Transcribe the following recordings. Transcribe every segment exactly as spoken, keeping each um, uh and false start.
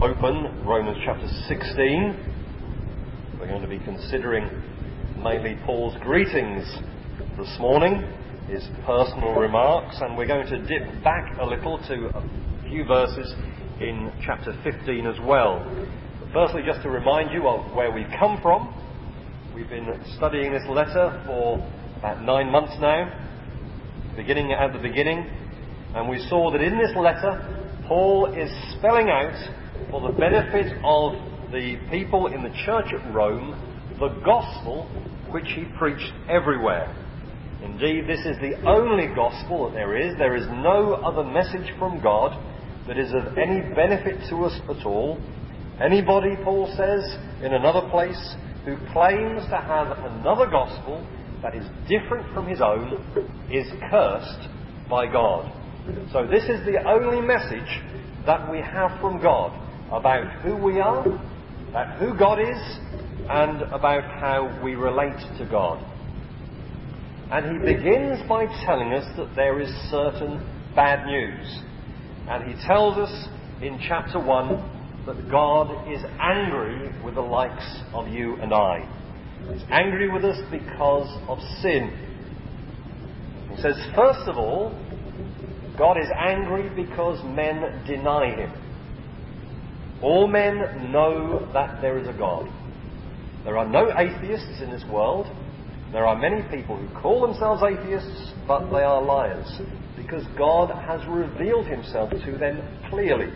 open Romans chapter sixteen. We're going to be considering mainly Paul's greetings this morning, his personal remarks, and we're going to dip back a little to a few verses in chapter fifteen as well. But firstly, just to remind you of where we've come from. We've been studying this letter for about nine months now, beginning at the beginning, and we saw that in this letter Paul is spelling out, for the benefit of the people in the church at Rome, the gospel which he preached everywhere. Indeed, this is the only gospel that there is. There is no other message from God that is of any benefit to us at all. Anybody, Paul says in another place, who claims to have another gospel that is different from his own is cursed by God. So this is the only message that we have from God about who we are, about who God is, and about how we relate to God. And he begins by telling us that there is certain bad news. And he tells us in chapter one that God is angry with the likes of you and I. He's angry with us because of sin. He says, first of all, God is angry because men deny him. All men know that there is a God. There are no atheists in this world. There are many people who call themselves atheists, but they are liars, because God has revealed himself to them clearly.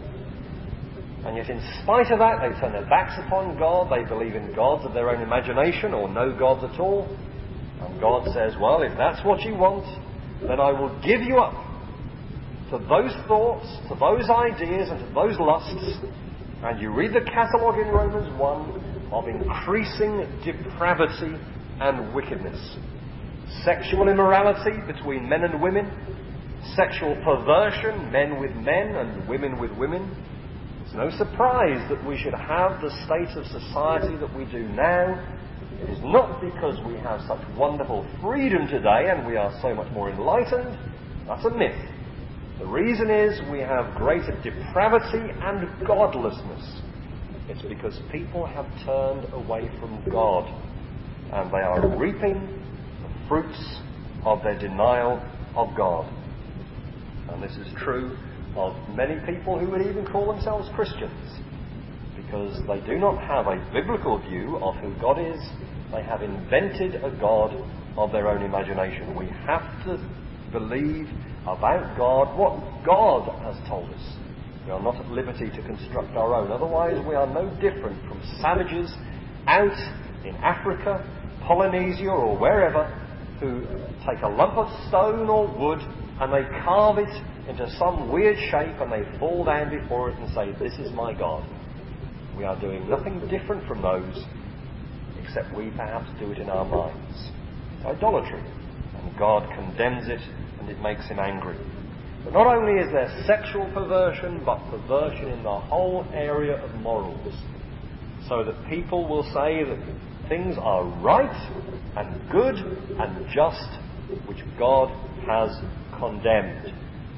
And yet in spite of that, they turn their backs upon God. They believe in gods of their own imagination, or no gods at all. And God says, well, if that's what you want, then I will give you up to those thoughts, to those ideas, and to those lusts. And you read the catalogue in Romans one of increasing depravity and wickedness. Sexual immorality between men and women. Sexual perversion, men with men and women with women. It's no surprise that we should have the state of society that we do now. It is not because we have such wonderful freedom today and we are so much more enlightened. That's a myth. The reason is we have greater depravity and godlessness. It's because people have turned away from God, and they are reaping the fruits of their denial of God. And this is true of many people who would even call themselves Christians, because they do not have a biblical view of who God is. They have invented a God of their own imagination. We have to believe about God what God has told us. We are not at liberty to construct our own. Otherwise, we are no different from savages out in Africa, Polynesia, or wherever, who take a lump of stone or wood and they carve it into some weird shape and they fall down before it and say, this is my God. We are doing nothing different from those, except we perhaps do it in our minds. It's idolatry, and God condemns it, and it makes him angry. But not only is there sexual perversion, but perversion in the whole area of morals. So that people will say that things are right and good and just, which God has condemned.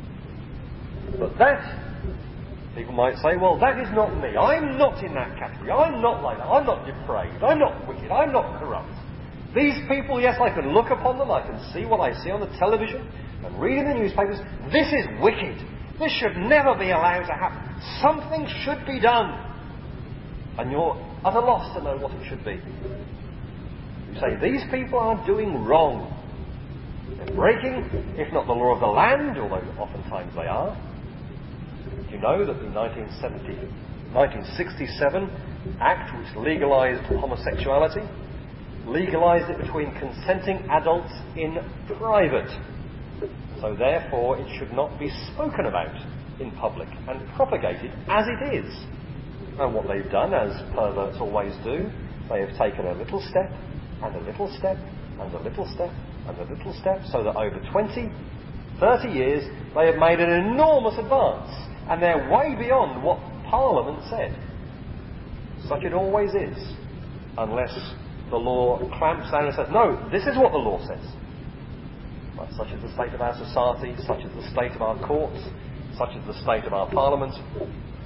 But that, people might say, well, that is not me. I'm not in that category. I'm not like that. I'm not depraved. I'm not wicked. I'm not corrupt. These people, yes, I can look upon them. I can see what I see on the television and read in the newspapers. This is wicked. This should never be allowed to happen. Something should be done. And you're at a loss to know what it should be. You say, these people are doing wrong. They're breaking, if not the law of the land, although oftentimes they are. You know that the nineteen seventy, nineteen sixty-seven Act, which legalised homosexuality, legalised it between consenting adults in private. So therefore it should not be spoken about in public and propagated as it is. And what they've done, as perverts always do, they have taken a little step and a little step and a little step and a little step, so that over twenty, thirty years they have made an enormous advance, and they're way beyond what Parliament said. Such it always is, unless the law clamps down and says, no, this is what the law says. But such is the state of our society, such is the state of our courts, such is the state of our Parliament.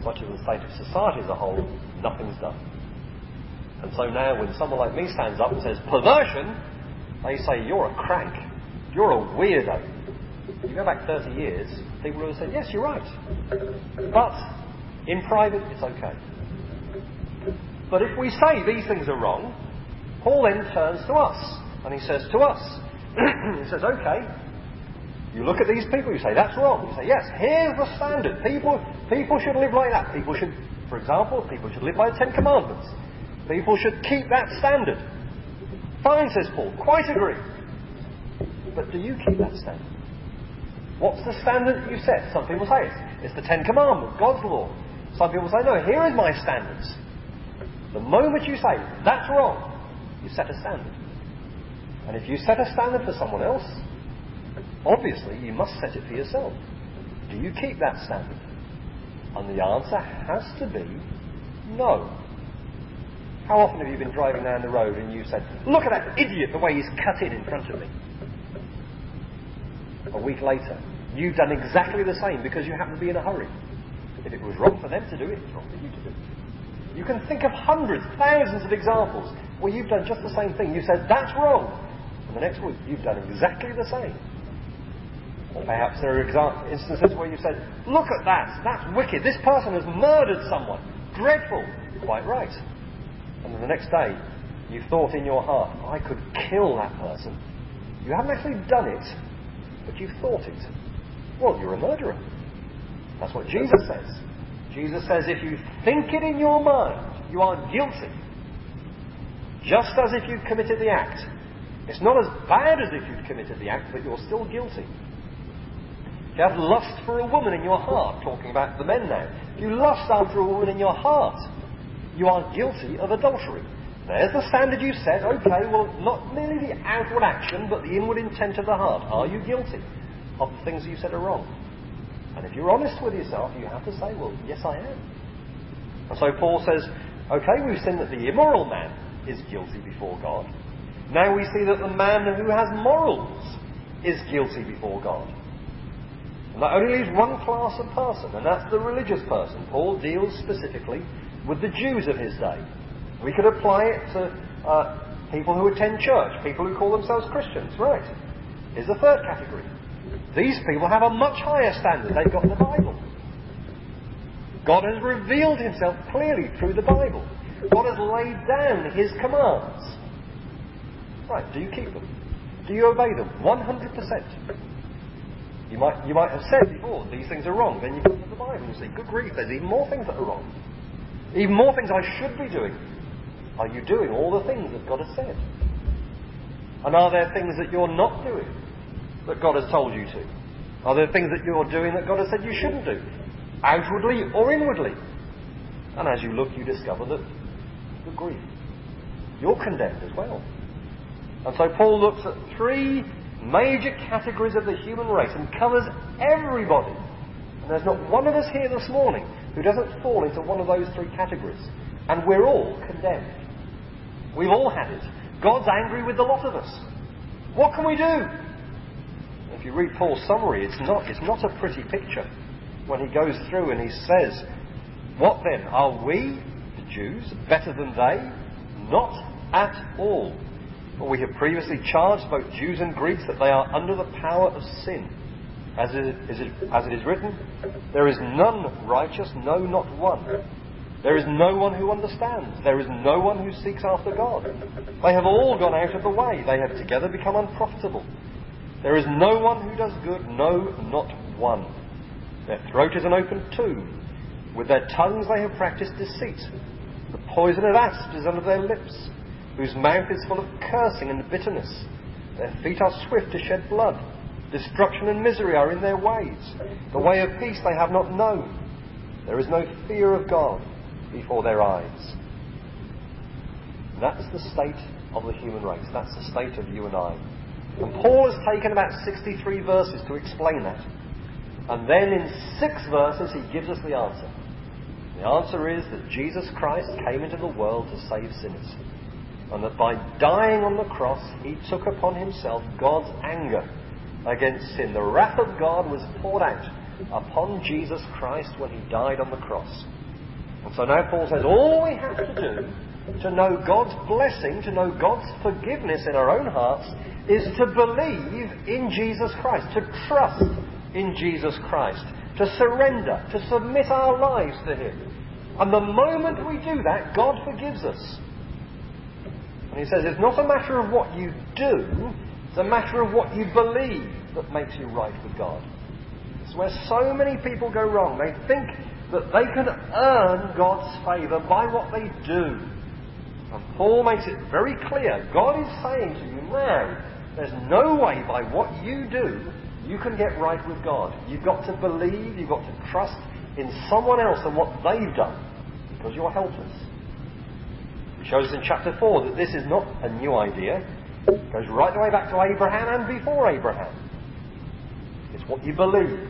such as the state of society as a whole, nothing's done. And so now when someone like me stands up and says, perversion, they say, you're a crank. You're a weirdo. You go back thirty years, people would have said, yes, you're right. But in private, it's okay. But if we say these things are wrong, Paul then turns to us. And he says to us, he says, okay, you look at these people, you say, that's wrong. You say, yes, here's the standard. People, people should live like that. People should, for example, people should live by the Ten Commandments. People should keep that standard. Fine, says Paul, quite agree. But do you keep that standard? What's the standard that you set? Some people say it's, it's the Ten Commandments, God's law. Some people say, no, here is my standards. The moment you say, that's wrong, you set a standard. And if you set a standard for someone else, obviously you must set it for yourself. Do you keep that standard? And the answer has to be no. How often have you been driving down the road and you said, look at that idiot, the way he's cut in in front of me? A week later, you've done exactly the same because you happen to be in a hurry. If it was wrong for them to do it, it's wrong for you to do it. You can think of hundreds, thousands of examples where you've done just the same thing. You said, that's wrong. And the next week, you've done exactly the same. Or perhaps there are exa- instances where you said, look at that, that's wicked. This person has murdered someone. Dreadful. Quite right. And then the next day, you thought in your heart, I could kill that person. You haven't actually done it, but you've thought it. Well, you're a murderer. That's what Jesus says. Jesus says, if you think it in your mind, you are guilty. Just as if you'd committed the act. It's not as bad as if you'd committed the act, but you're still guilty. If you have lust for a woman in your heart, talking about the men now, if you lust after a woman in your heart, you are guilty of adultery. There's the standard you set. Okay, well, not merely the outward action, but the inward intent of the heart. Are you guilty of the things you said are wrong? And if you're honest with yourself, you have to say, well, yes, I am. And so Paul says, okay, we've seen that the immoral man is guilty before God. Now we see that the man who has morals is guilty before God. And that only leaves one class of person, and that's the religious person. Paul deals specifically with the Jews of his day. We could apply it to uh, people who attend church, people who call themselves Christians. Right. Here's the third category. These people have a much higher standard. They've got the Bible. God has revealed himself clearly through the Bible. God has laid down his commands. Right, do you keep them? Do you obey them? one hundred percent. You might, you might have said before, these things are wrong. Then you come to the Bible and you say, good grief, there's even more things that are wrong. Even more things I should be doing. Are you doing all the things that God has said? And are there things that you're not doing that God has told you to? Are there things that you're doing that God has said you shouldn't do? Outwardly or inwardly? And as you look, you discover that, good grief, you're condemned as well. And so Paul looks at three major categories of the human race and covers everybody. And there's not one of us here this morning who doesn't fall into one of those three categories. And we're all condemned. We've all had it. God's angry with the lot of us. What can we do? If you read Paul's summary, it's not, it's not a pretty picture. When he goes through and he says, what then? Are we, the Jews, better than they? Not at all. For we have previously charged both Jews and Greeks that they are under the power of sin. As it, is, as it is written, there is none righteous, no, not one. There is no one who understands. There is no one who seeks after God. They have all gone out of the way. They have together become unprofitable. There is no one who does good, no, not one. Their throat is an open tomb. With their tongues they have practiced deceit. The poison of asps is under their lips, whose mouth is full of cursing and bitterness. Their feet are swift to shed blood. Destruction and misery are in their ways. The way of peace they have not known. There is no fear of God before their eyes. That's the state of the human race. That's the state of you and I. And Paul has taken about sixty-three verses to explain that. And then in six verses he gives us the answer. The answer is that Jesus Christ came into the world to save sinners. And that by dying on the cross, he took upon himself God's anger against sin. The wrath of God was poured out upon Jesus Christ when he died on the cross. And so now Paul says all we have to do to know God's blessing, to know God's forgiveness in our own hearts, is to believe in Jesus Christ, to trust in Jesus Christ, to surrender, to submit our lives to Him. And the moment we do that, God forgives us. And he says it's not a matter of what you do, it's a matter of what you believe that makes you right with God. It's where so many people go wrong. They think that they can earn God's favour by what they do. And Paul makes it very clear. God is saying to you now, there's no way by what you do you can get right with God. You've got to believe, you've got to trust in someone else and what they've done, because you're helpless. It shows us in chapter four that this is not a new idea. It goes right the way back to Abraham and before Abraham. It's what you believe.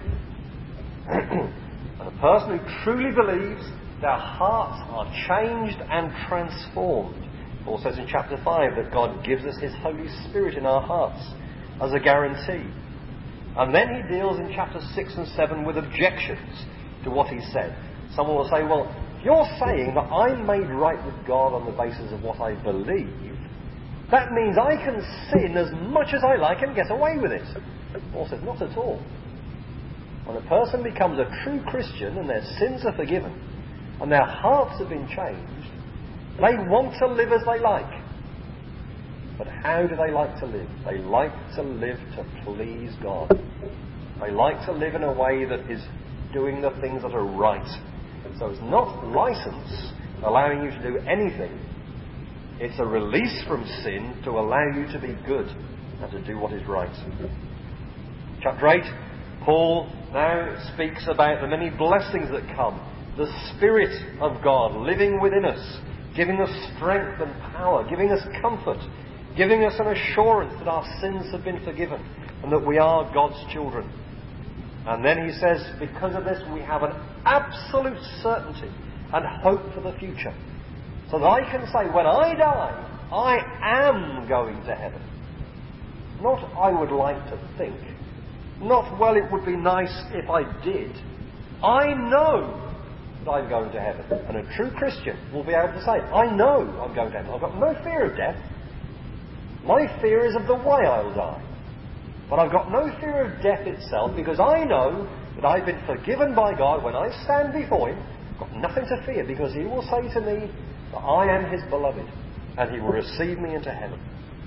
And a person who truly believes, their hearts are changed and transformed. Paul says in chapter five that God gives us His Holy Spirit in our hearts as a guarantee. And then he deals in chapter six and seven with objections to what he said. Someone will say, well, if you're saying that I'm made right with God on the basis of what I believe, that means I can sin as much as I like and get away with it. Paul says, not at all. When a person becomes a true Christian and their sins are forgiven and their hearts have been changed, they want to live as they like. But how do they like to live? They like to live to please God. They like to live in a way that is doing the things that are right. So it's not license allowing you to do anything. It's a release from sin to allow you to be good and to do what is right. Chapter eight, Paul now speaks about the many blessings that come. The Spirit of God living within us, giving us strength and power, giving us comfort, giving us an assurance that our sins have been forgiven and that we are God's children. And then he says, because of this we have an absolute certainty and hope for the future. So that I can say, when I die, I am going to heaven. Not I would like to think. Not, well, it would be nice if I did. I know that I'm going to heaven. And a true Christian will be able to say, I know I'm going to heaven. I've got no fear of death. My fear is of the way I'll die. But I've got no fear of death itself, because I know that I've been forgiven by God. When I stand before Him, I've got nothing to fear, because He will say to me that I am His beloved and He will receive me into heaven.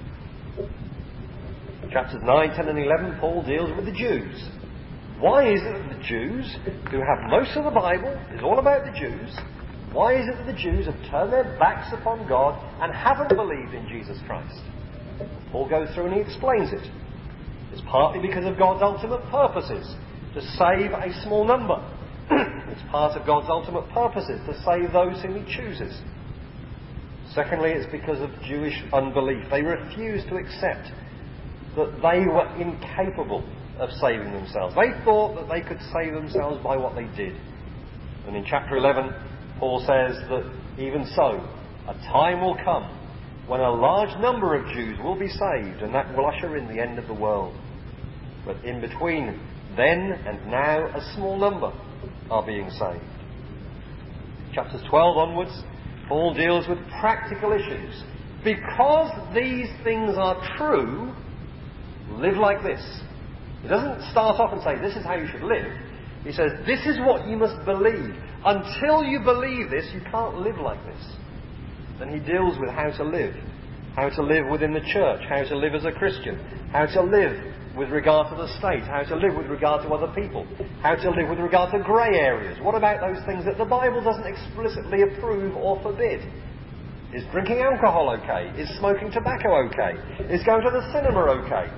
Chapters nine, ten and eleven, Paul deals with the Jews. Why is it that the Jews, who have most of the Bible, is all about the Jews, why is it that the Jews have turned their backs upon God and haven't believed in Jesus Christ? Paul goes through and he explains it. It's partly because of God's ultimate purposes, to save a small number. It's part of God's ultimate purposes, to save those whom He chooses. Secondly, it's because of Jewish unbelief. They refused to accept that they were incapable of saving themselves. They thought that they could save themselves by what they did. And in chapter eleven, Paul says that even so, a time will come when a large number of Jews will be saved, and that will usher in the end of the world. But in between then and now, a small number are being saved. Chapters twelve onwards, Paul deals with practical issues. Because these things are true, live like this. He doesn't start off and say, this is how you should live. He says, this is what you must believe. Until you believe this, you can't live like this. Then he deals with how to live. How to live within the church. How to live as a Christian. How to live with regard to the state. How to live with regard to other people. How to live with regard to grey areas. What about those things that the Bible doesn't explicitly approve or forbid? Is drinking alcohol okay? Is smoking tobacco okay? Is going to the cinema okay?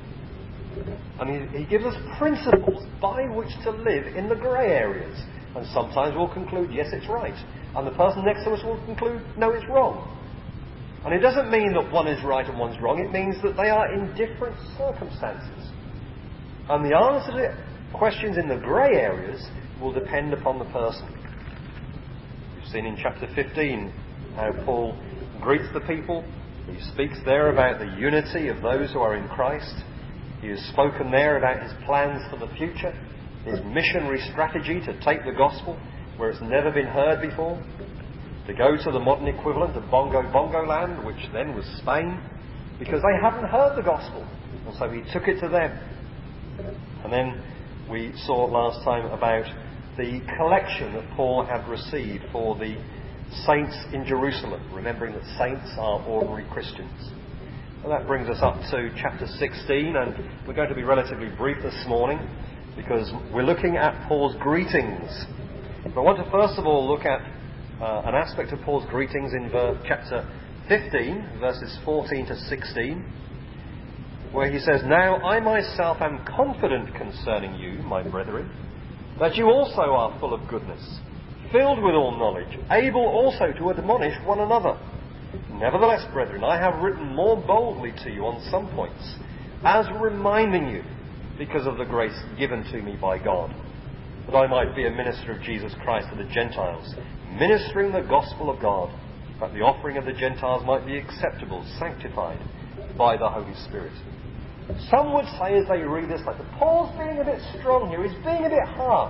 And he, he gives us principles by which to live in the grey areas. And sometimes we'll conclude, yes, it's right. And the person next to us will conclude, no, it's wrong. And it doesn't mean that one is right and one's wrong. It means that they are in different circumstances. And the answer to questions in the grey areas will depend upon the person. We've seen in chapter fifteen how Paul greets the people. He speaks there about the unity of those who are in Christ. He has spoken there about his plans for the future, his missionary strategy to take the gospel where it's never been heard before, to go to the modern equivalent of Bongo Bongo land, which then was Spain, because they hadn't heard the gospel, and so he took it to them. And then we saw last time about the collection that Paul had received for the saints in Jerusalem, remembering that saints are ordinary Christians. And that brings us up to chapter sixteen, and we're going to be relatively brief this morning because we're looking at Paul's greetings. But I want to first of all look at uh, an aspect of Paul's greetings in ver- chapter fifteen, verses fourteen to sixteen, where he says, "Now I myself am confident concerning you, my brethren, that you also are full of goodness, filled with all knowledge, able also to admonish one another. Nevertheless, brethren, I have written more boldly to you on some points, as reminding you, because of the grace given to me by God, that I might be a minister of Jesus Christ to the Gentiles, ministering the gospel of God, that the offering of the Gentiles might be acceptable, sanctified by the Holy Spirit." Some would say as they read this letter, Paul's being a bit strong here, he's being a bit harsh.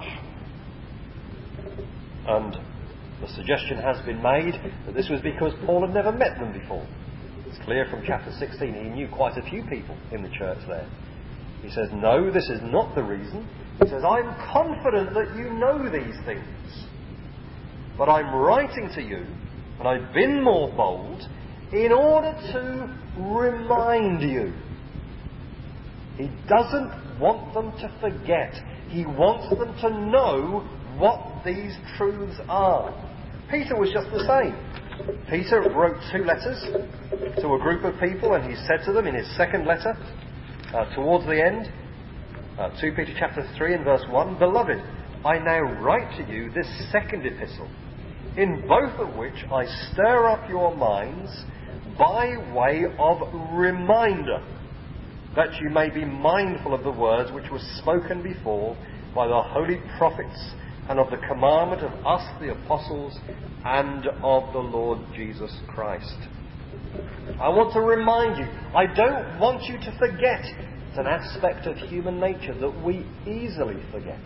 And the suggestion has been made that this was because Paul had never met them before. It's clear from chapter sixteen he knew quite a few people in the church there. He says, no, this is not the reason. He says, I'm confident that you know these things. But I'm writing to you, and I've been more bold, in order to remind you. He doesn't want them to forget. He wants them to know what these truths are. Peter was just the same. Peter wrote two letters to a group of people, and he said to them in his second letter, uh, towards the end, uh, Second Peter chapter three and verse one, "Beloved, I now write to you this second epistle, in both of which I stir up your minds by way of reminder, that you may be mindful of the words which were spoken before by the holy prophets, and of the commandment of us the apostles, and of the Lord Jesus Christ." I want to remind you, I don't want you to forget. It's an aspect of human nature that we easily forget.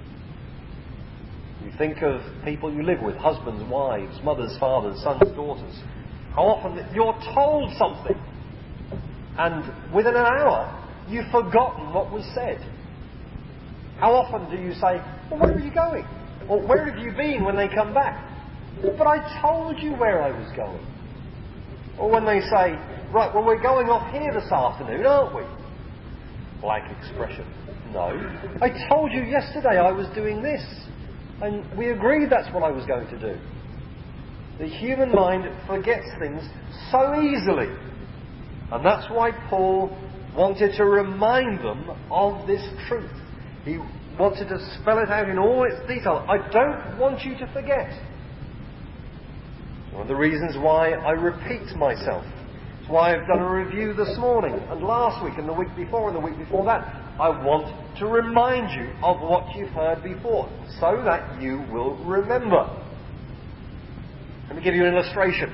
You think of people you live with, husbands, wives, mothers, fathers, sons, daughters. How often you're told something, and within an hour, you've forgotten what was said. How often do you say, well, where are you going? Or where have you been when they come back? But I told you where I was going. Or when they say, right, well, we're going off here this afternoon, aren't we? Blank expression. No. I told you yesterday I was doing this. And we agreed that's what I was going to do. The human mind forgets things so easily. And that's why Paul wanted to remind them of this truth. He wanted to spell it out in all its detail. I don't want you to forget. One of the reasons why I repeat myself. It's why I've done a review this morning and last week and the week before and the week before that. I want to remind you of what you've heard before so that you will remember. Let me give you an illustration.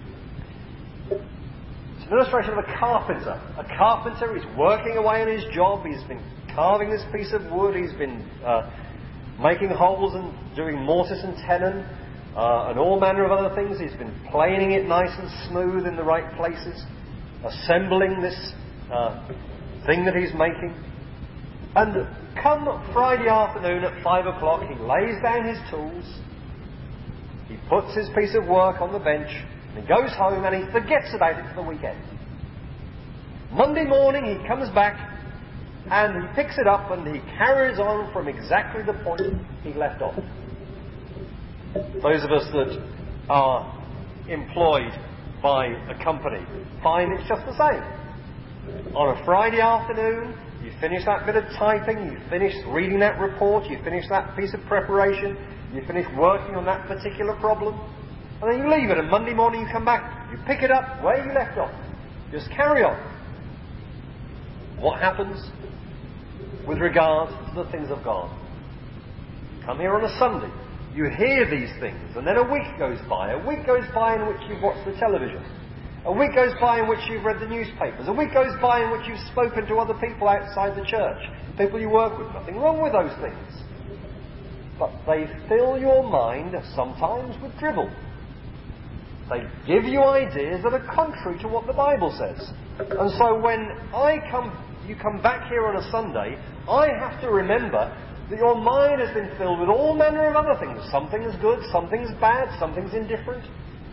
It's an illustration of a carpenter. A carpenter is working away on his job. He's been carving this piece of wood. He's been uh, making holes and doing mortise and tenon uh, and all manner of other things. He's been planing it nice and smooth in the right places, assembling this uh, thing that he's making. And come Friday afternoon at five o'clock, he lays down his tools, he puts his piece of work on the bench, and he goes home and he forgets about it for the weekend. Monday morning he comes back and he picks it up and he carries on from exactly the point he left off. Those of us that are employed by a company find it's just the same. On a Friday afternoon, you finish that bit of typing, you finish reading that report, you finish that piece of preparation, you finish working on that particular problem, and then you leave it, and Monday morning you come back, you pick it up where you left off. Just carry on. What happens with regard to the things of God? You come here on a Sunday, you hear these things, and then a week goes by. A week goes by in which you've watched the television. A week goes by in which you've read the newspapers. A week goes by in which you've spoken to other people outside the church, people you work with. Nothing wrong with those things. but they fill your mind sometimes with drivel. They give you ideas that are contrary to what the Bible says. And so when I come, you come back here on a Sunday, I have to remember that your mind has been filled with all manner of other things. Something's good, something's bad, something's indifferent.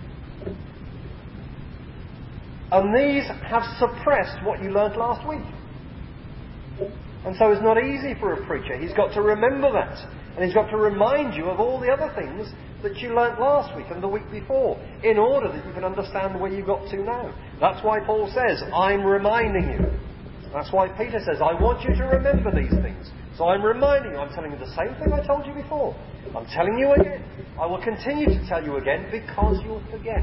And these have suppressed what you learnt last week. And so it's not easy for a preacher. He's got to remember that. And he's got to remind you of all the other things that you learnt last week and the week before, in order that you can understand where you got to now. That's why Paul says, I'm reminding you. That's why Peter says, I want you to remember these things. So I'm reminding you, I'm telling you the same thing I told you before. I'm telling you again. I will continue to tell you again because you'll forget.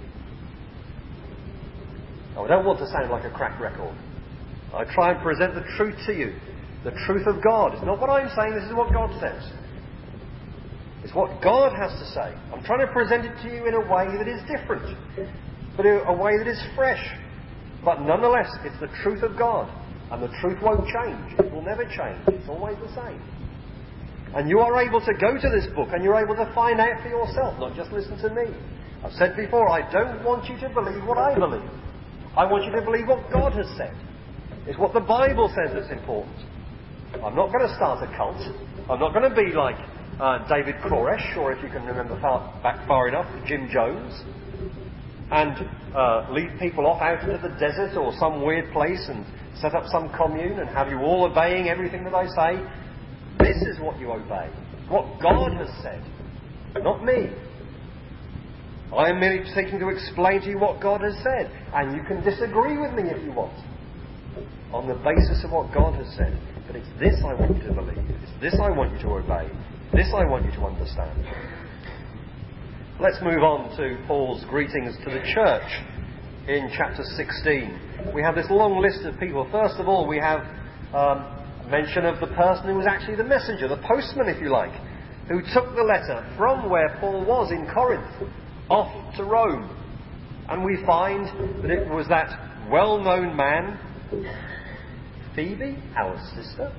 Now, I don't want to sound like a crack record. I try and present the truth to you. The truth of God. It's not what I'm saying, this is what God says. It's what God has to say. I'm trying to present it to you in a way that is different, but in a way that is fresh. But nonetheless, it's the truth of God. And the truth won't change. It will never change. It's always the same. And you are able to go to this book and you're able to find out for yourself, not just listen to me. I've said before, I don't want you to believe what I believe. I want you to believe what God has said. It's what the Bible says that's important. I'm not going to start a cult. I'm not going to be like uh, David Koresh, or if you can remember far, back far enough, Jim Jones, and uh, lead people off out into the desert or some weird place and set up some commune and have you all obeying everything that I say. This is what you obey. What God has said, not me. I am merely seeking to explain to you what God has said, and you can disagree with me if you want, on the basis of what God has said. But it's this I want you to believe. It's this I want you to obey. This I want you to understand. Let's move on to Paul's greetings to the church in chapter sixteen. We have this long list of people. First of all, we have um, mention of the person who was actually the messenger, the postman, if you like, who took the letter from where Paul was in Corinth off to Rome. And we find that it was that well-known man, Phoebe, our sister.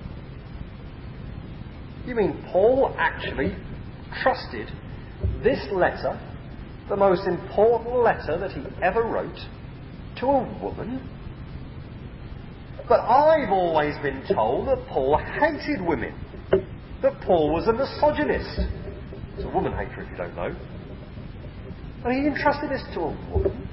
You mean Paul actually trusted this letter, the most important letter that he ever wrote, to a woman? But I've always been told that Paul hated women, that Paul was a misogynist. It's a woman hater if you don't know. And he entrusted this to a woman.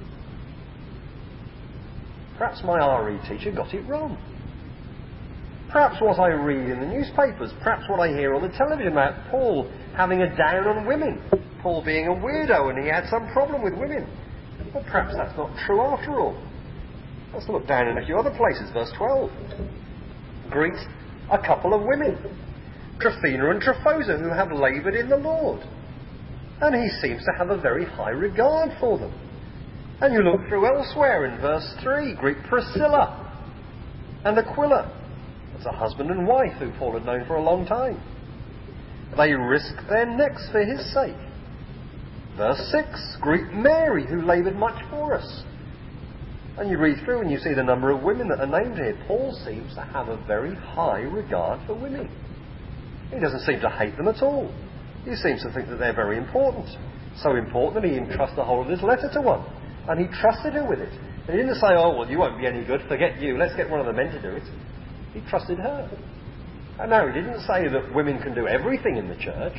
Perhaps my R E teacher got it wrong. Perhaps what I read in the newspapers, perhaps what I hear on the television about Paul having a down on women, Paul being a weirdo and he had some problem with women. But perhaps that's not true after all. Let's look down in a few other places. Verse twelve. Greet a couple of women, Tryphena and Tryphosa, who have laboured in the Lord. And he seems to have a very high regard for them. And you look through elsewhere in verse three, greet Priscilla and Aquila. That's a husband and wife who Paul had known for a long time. They risked their necks for his sake. Verse six, greet Mary, who laboured much for us. And you read through and you see the number of women that are named here. Paul seems to have a very high regard for women. He doesn't seem to hate them at all. He seems to think that they're very important. So important that he entrusts the whole of his letter to one. And he trusted her with it. And he didn't say, oh, well, you won't be any good, forget you, let's get one of the men to do it. He trusted her. And no, he didn't say that women can do everything in the church.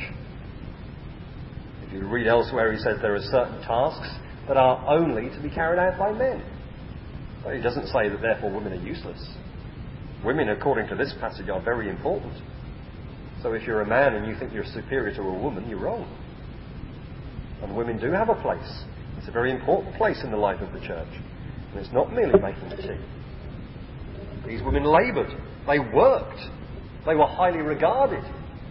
If you read elsewhere, he says there are certain tasks that are only to be carried out by men. But he doesn't say that therefore women are useless. Women, according to this passage, are very important. So if you're a man and you think you're superior to a woman, you're wrong. And women do have a place. It's a very important place in the life of the church. And it's not merely making tea. These women laboured. They worked. They were highly regarded.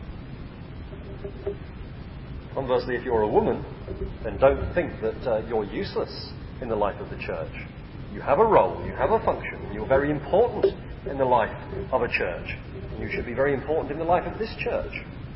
Conversely, if you're a woman, then don't think that uh, you're useless in the life of the church. You have a role, you have a function, and you're very important in the life of a church. And you should be very important in the life of this church.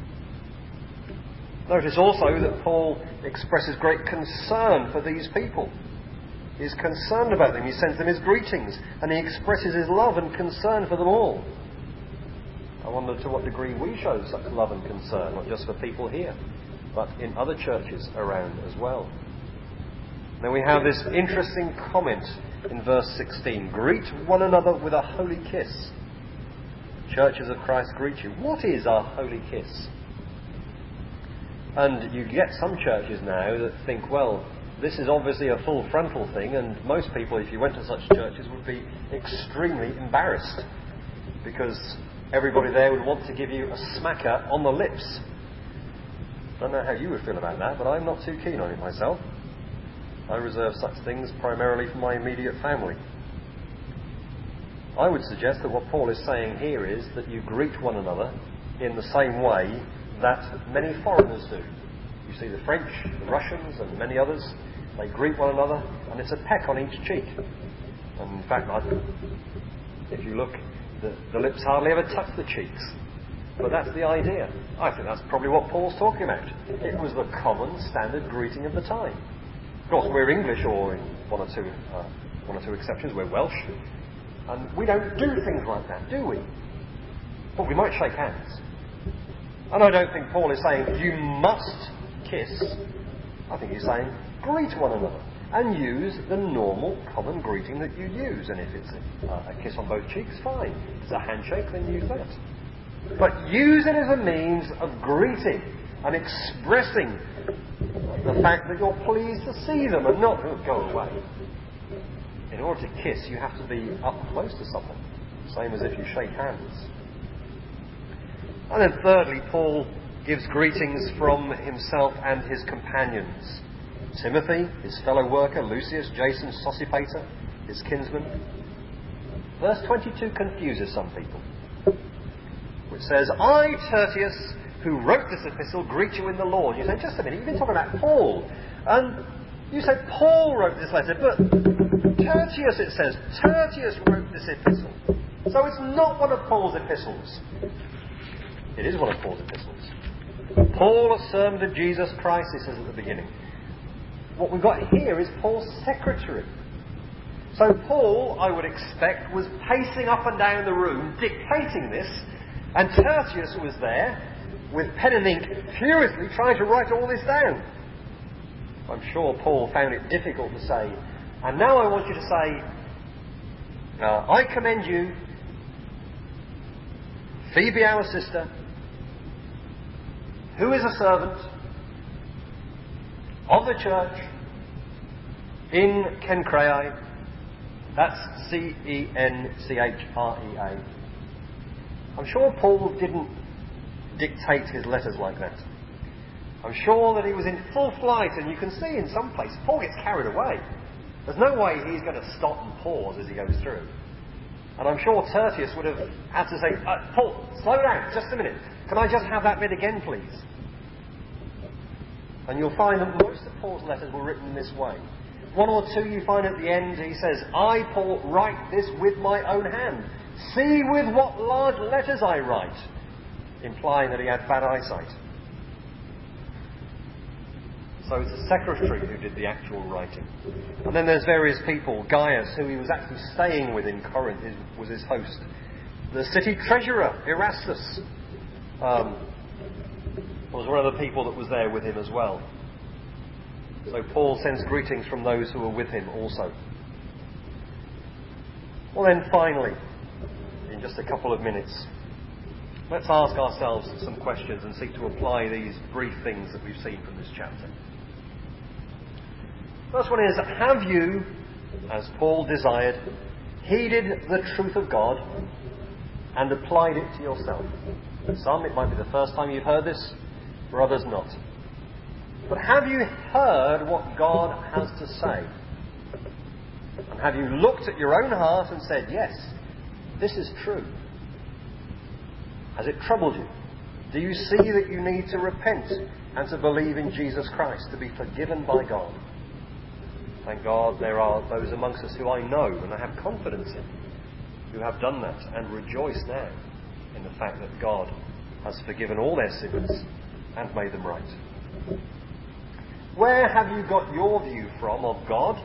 Notice also that Paul expresses great concern for these people. He's concerned about them. He sends them his greetings, and he expresses his love and concern for them all. I wonder to what degree we show such love and concern, not just for people here, but in other churches around as well. Then we have this interesting comment in verse sixteen. Greet one another with a holy kiss. Churches of Christ greet you. What is our holy kiss? And you get some churches now that think, well, this is obviously a full frontal thing, and most people, if you went to such churches, would be extremely embarrassed because everybody there would want to give you a smacker on the lips. I don't know how you would feel about that, but I'm not too keen on it myself. I reserve such things primarily for my immediate family. I would suggest that what Paul is saying here is that you greet one another in the same way that many foreigners do. You see the French, the Russians and many others, they greet one another and it's a peck on each cheek. And in fact, I, if you look, the, the lips hardly ever touch the cheeks. But that's the idea. I think that's probably what Paul's talking about. It was the common standard greeting of the time. Of course, we're English, or in one or two, uh, one or two exceptions, we're Welsh, and we don't do things like that, do we? But we might shake hands. And I don't think Paul is saying you must kiss. I think he's saying greet one another and use the normal common greeting that you use. And if it's a, uh, a kiss on both cheeks, fine. If it's a handshake, then use that. But use it as a means of greeting and expressing the fact that you're pleased to see them and not, oh, go away. In order to kiss, you have to be up close to someone, same as if you shake hands. And then thirdly, Paul gives greetings from himself and his companions. Timothy, his fellow worker, Lucius, Jason, Sosipater, his kinsman. Verse twenty-two confuses some people, which says, I, Tertius, who wrote this epistle, greet you in the Lord. You say, just a minute, you've been talking about Paul. And you said Paul wrote this letter, but Tertius, it says, Tertius wrote this epistle. So it's not one of Paul's epistles. It is one of Paul's epistles. Paul, a servant of Jesus Christ, he says at the beginning. What we've got here is Paul's secretary. So Paul, I would expect, was pacing up and down the room, dictating this, and Tertius was there, with pen and ink, furiously trying to write all this down. I'm sure Paul found it difficult to say, and now I want you to say, uh, I commend you, Phoebe our sister, who is a servant of the church in Cenchreae. That's C E N C H R E A. I'm sure Paul didn't dictate his letters like that. I'm sure that he was in full flight, and you can see in some places Paul gets carried away. There's no way he's going to stop and pause as he goes through. And I'm sure Tertius would have had to say, uh, Paul, slow down, just a minute. Can I just have that bit again, please? And you'll find that most of Paul's letters were written this way. One or two you find at the end, he says, I, Paul, write this with my own hand. See with what large letters I write, implying that he had bad eyesight. So it's a secretary who did the actual writing. And then there's various people. Gaius, who he was actually staying with in Corinth, was his host. The city treasurer, Erastus, um, was one of the people that was there with him as well. So Paul sends greetings from those who were with him also. Well then, finally, in just a couple of minutes, let's ask ourselves some questions and seek to apply these brief things that we've seen from this chapter. First one is, have you, as Paul desired, heeded the truth of God and applied it to yourself? For some, it might be the first time you've heard this, for others not. But have you heard what God has to say? And have you looked at your own heart and said, yes, this is true? Has it troubled you? Do you see that you need to repent and to believe in Jesus Christ, to be forgiven by God? Thank God there are those amongst us who I know and I have confidence in, who have done that and rejoice now in the fact that God has forgiven all their sins and made them right. Where have you got your view from of God,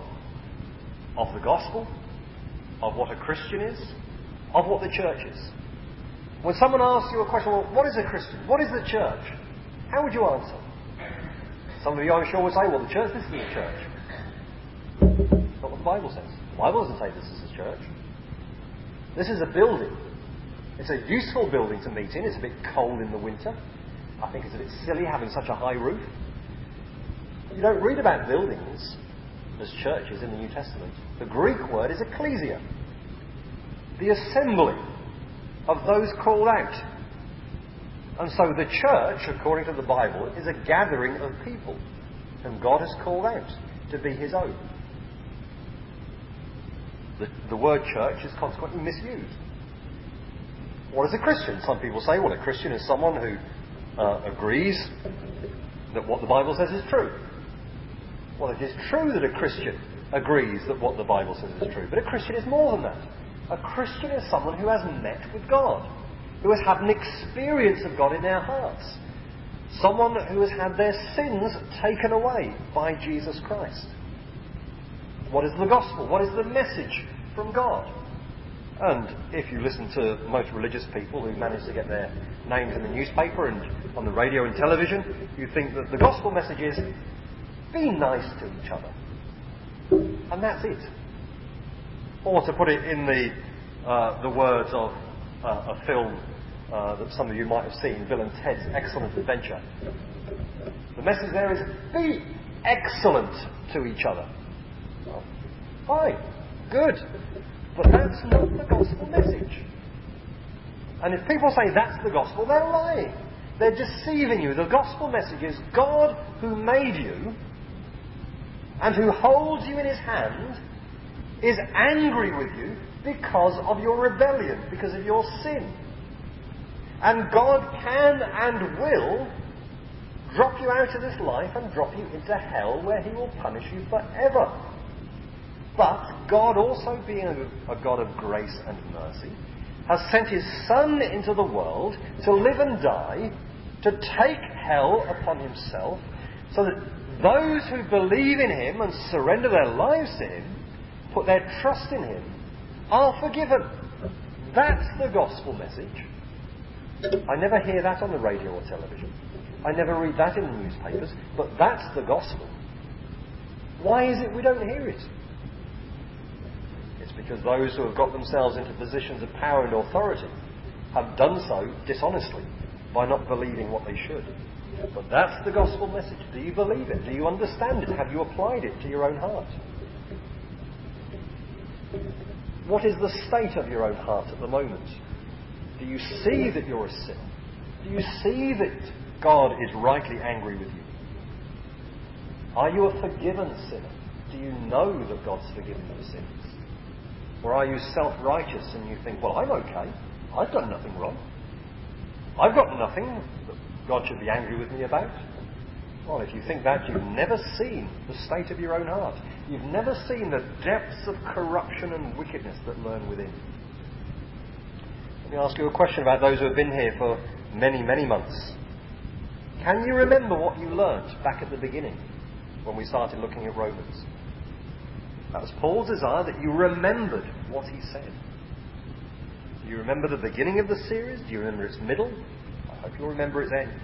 of the gospel, of what a Christian is, of what the church is? When someone asks you a question, well, what is a Christian? What is the church? How would you answer? Some of you, I'm sure, would say, well, the church, this is the church. That's not what the Bible says. The Bible doesn't say this is the church. This is a building. It's a useful building to meet in. It's a bit cold in the winter. I think it's a bit silly having such a high roof. You don't read about buildings as churches in the New Testament. The Greek word is ecclesia. The assembly of those called out. And so the church, according to the Bible, is a gathering of people whom God has called out to be his own. The, the word church is consequently misused. What is a Christian? Some people say, well, a Christian is someone who uh, agrees that what the Bible says is true. Well, it is true that a Christian agrees that what the Bible says is true. But a Christian is more than that. A Christian is someone who has met with God, who has had an experience of God in their hearts. Someone who has had their sins taken away by Jesus Christ. What is the gospel? What is the message from God? And if you listen to most religious people who manage to get their names in the newspaper and on the radio and television, you think that the gospel message is, be nice to each other. And that's it. Or to put it in the uh, the words of uh, a film uh, that some of you might have seen, Bill and Ted's Excellent Adventure. The message there is, be excellent to each other. Well, fine, good. But that's not the gospel message. And if people say that's the gospel, they're lying. They're deceiving you. The gospel message is God who made you and who holds you in his hand is angry with you because of your rebellion, because of your sin. And God can and will drop you out of this life and drop you into hell where he will punish you forever. But God, also being a, a God of grace and mercy, has sent his Son into the world to live and die, to take hell upon himself, so that those who believe in him and surrender their lives to him, put their trust in him, are forgiven. That's the gospel message. I never hear that on the radio or television. I never read that in the newspapers, but that's the gospel. Why is it we don't hear it? It's because those who have got themselves into positions of power and authority have done so dishonestly by not believing what they should. But that's the gospel message. Do you believe it? Do you understand it? Have you applied it to your own heart? What is the state of your own heart at the moment? Do you see that you're a sinner? Do you see that God is rightly angry with you? Are you a forgiven sinner? Do you know that God's forgiven your sins? Or are you self-righteous and you think, well, I'm okay. I've done nothing wrong. I've got nothing that God should be angry with me about. Well, if you think that, you've never seen the state of your own heart. You've never seen the depths of corruption and wickedness that lurk within. Let me ask you a question about those who have been here for many, many months. Can you remember what you learnt back at the beginning when we started looking at Romans? That was Paul's desire, that you remembered what he said. Do you remember the beginning of the series? Do you remember its middle? I hope you'll remember its end.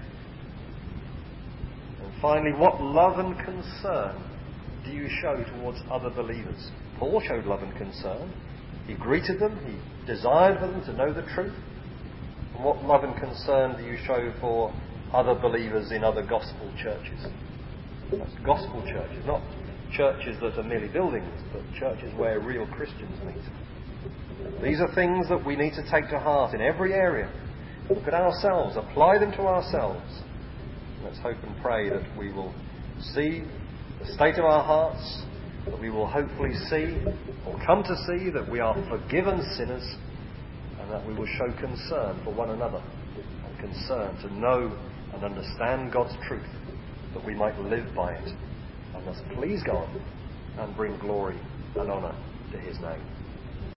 And finally, what love and concern do you show towards other believers? Paul showed love and concern. He greeted them. He desired for them to know the truth. And what love and concern do you show for other believers in other gospel churches? That's gospel churches, not churches that are merely buildings, but churches where real Christians meet. These are things that we need to take to heart in every area. Look at ourselves, apply them to ourselves. Let's hope and pray that we will see the state of our hearts, that we will hopefully see, or come to see, that we are forgiven sinners, and that we will show concern for one another, and concern to know and understand God's truth, that we might live by it, and thus please God and bring glory and honour to his name.